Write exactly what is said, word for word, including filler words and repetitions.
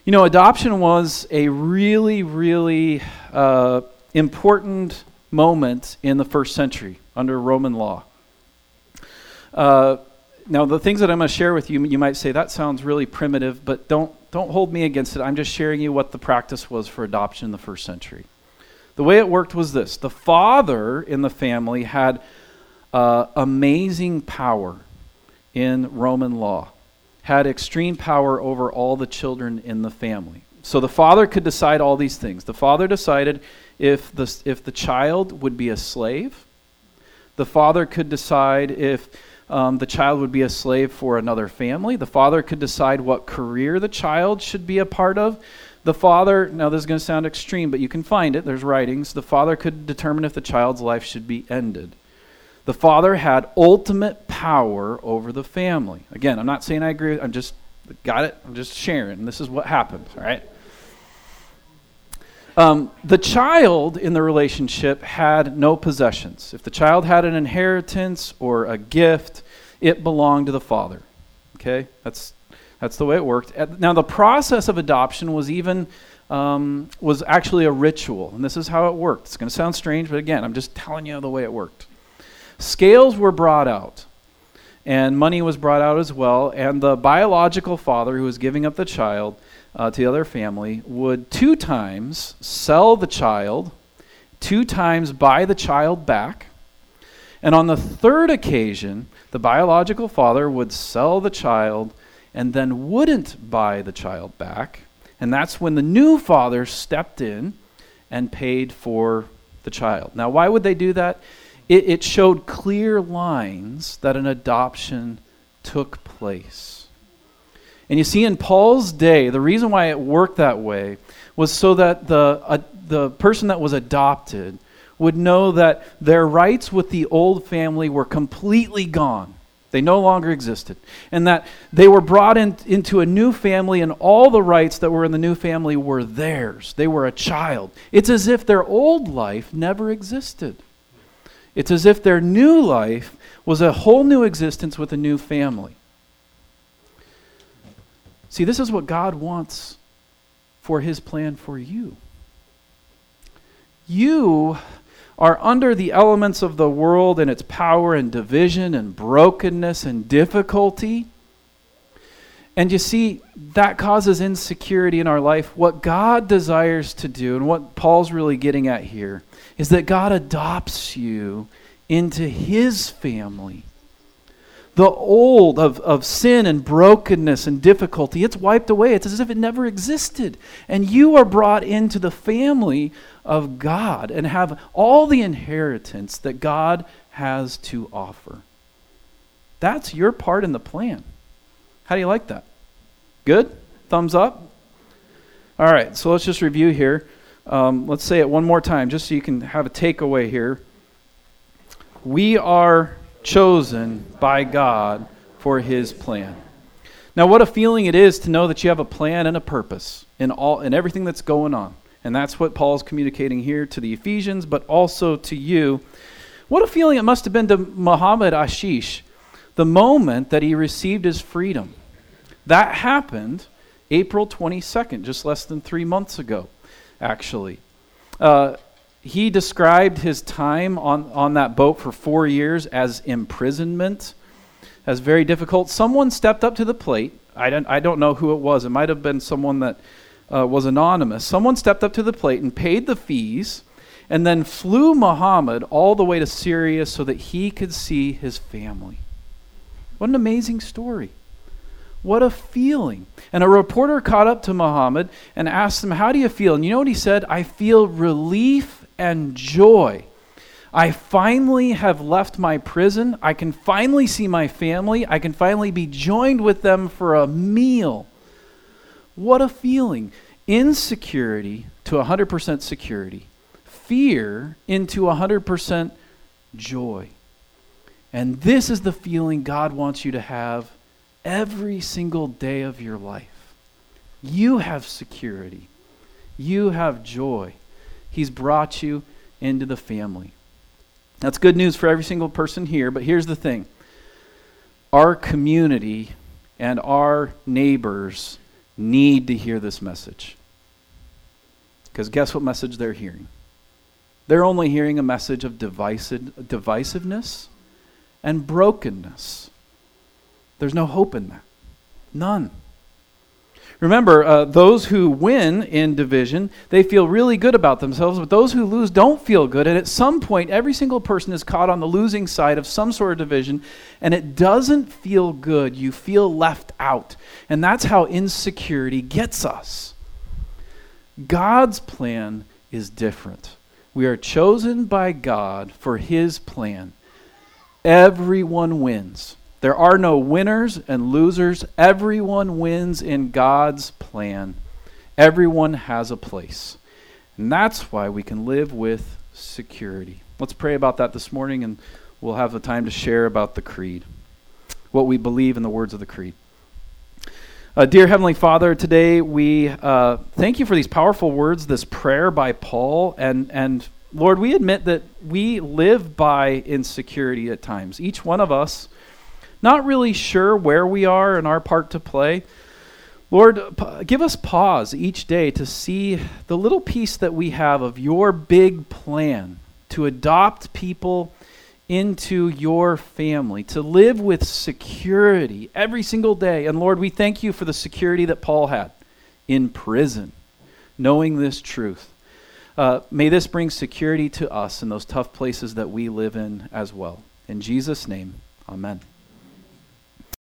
You know, adoption was a really, really uh, important moment in the first century under Roman law. Uh, now, the things that I'm going to share with you, you might say, that sounds really primitive, but don't don't hold me against it. I'm just sharing you what the practice was for adoption in the first century. The way it worked was this. The father in the family had uh, amazing power in Roman law, had extreme power over all the children in the family. So the father could decide all these things. The father decided if the, if the child would be a slave. The father could decide if um, the child would be a slave for another family. The father could decide what career the child should be a part of. The father, now this is going to sound extreme, but you can find it, there's writings. The father could determine if the child's life should be ended. The father had ultimate power over the family. Again, I'm not saying I agree, I'm just, got it, I'm just sharing. This is what happened, all right? Um, the child in the relationship had no possessions. If the child had an inheritance or a gift, it belonged to the father. Okay, that's that's the way it worked. Now, the process of adoption was even um, was actually a ritual, and this is how it worked. It's going to sound strange, but again, I'm just telling you the way it worked. Scales were brought out, and money was brought out as well, and the biological father who was giving up the child Uh, to the other family would two times sell the child, two times buy the child back, and on the third occasion, the biological father would sell the child and then wouldn't buy the child back, and that's when the new father stepped in and paid for the child. Now, why would they do that? It, it showed clear lines that an adoption took place. And you see, in Paul's day, the reason why it worked that way was so that the uh, the person that was adopted would know that their rights with the old family were completely gone. They no longer existed. And that they were brought in, into a new family, and all the rights that were in the new family were theirs. They were a child. It's as if their old life never existed. It's as if their new life was a whole new existence with a new family. See, this is what God wants for his plan for you. You are under the elements of the world and its power and division and brokenness and difficulty. And you see, that causes insecurity in our life. What God desires to do, and what Paul's really getting at here, is that God adopts you into his family. The old of, of sin and brokenness and difficulty, it's wiped away. It's as if it never existed. And you are brought into the family of God and have all the inheritance that God has to offer. That's your part in the plan. How do you like that? Good? Thumbs up? All right, so let's just review here. Um, let's say it one more time just so you can have a takeaway here. We are chosen by God for his plan. Now, what a feeling it is to know that you have a plan and a purpose in all in everything that's going on. And that's what Paul's communicating here to the Ephesians, but also to you. What a feeling it must have been to Muhammad Ashish the moment that he received his freedom. That happened April twenty-second, just less than three months ago, actually. Uh, He described his time on, on that boat for four years as imprisonment, as very difficult. Someone stepped up to the plate. I don't, I don't know who it was. It might have been someone that uh, was anonymous. Someone stepped up to the plate and paid the fees and then flew Muhammad all the way to Syria so that he could see his family. What an amazing story. What a feeling. And a reporter caught up to Muhammad and asked him, how do you feel? And you know what he said? I feel relief and joy. I finally have left my prison. I can finally see my family. I can finally be joined with them for a meal. What a feeling. Insecurity to one hundred percent security. Fear into one hundred percent joy. And this is the feeling God wants you to have every single day of your life. You have security. You have joy. He's brought you into the family. That's good news for every single person here, but here's the thing. Our community and our neighbors need to hear this message. Because guess what message they're hearing? They're only hearing a message of divisive, divisiveness and brokenness. There's no hope in that. None. Remember, uh, those who win in division, they feel really good about themselves, but those who lose don't feel good. And at some point, every single person is caught on the losing side of some sort of division, and it doesn't feel good. You feel left out. And that's how insecurity gets us. God's plan is different. We are chosen by God for His plan. Everyone wins. There are no winners and losers. Everyone wins in God's plan. Everyone has a place. And that's why we can live with security. Let's pray about that this morning, and we'll have the time to share about the creed, what we believe in the words of the creed. Uh, dear Heavenly Father, today we uh, thank you for these powerful words, this prayer by Paul, and and Lord, we admit that we live by insecurity at times. Each one of us, not really sure where we are and our part to play. Lord, p- give us pause each day to see the little piece that we have of your big plan to adopt people into your family, to live with security every single day. And Lord, we thank you for the security that Paul had in prison, knowing this truth. Uh, may this bring security to us in those tough places that we live in as well. In Jesus' name, amen.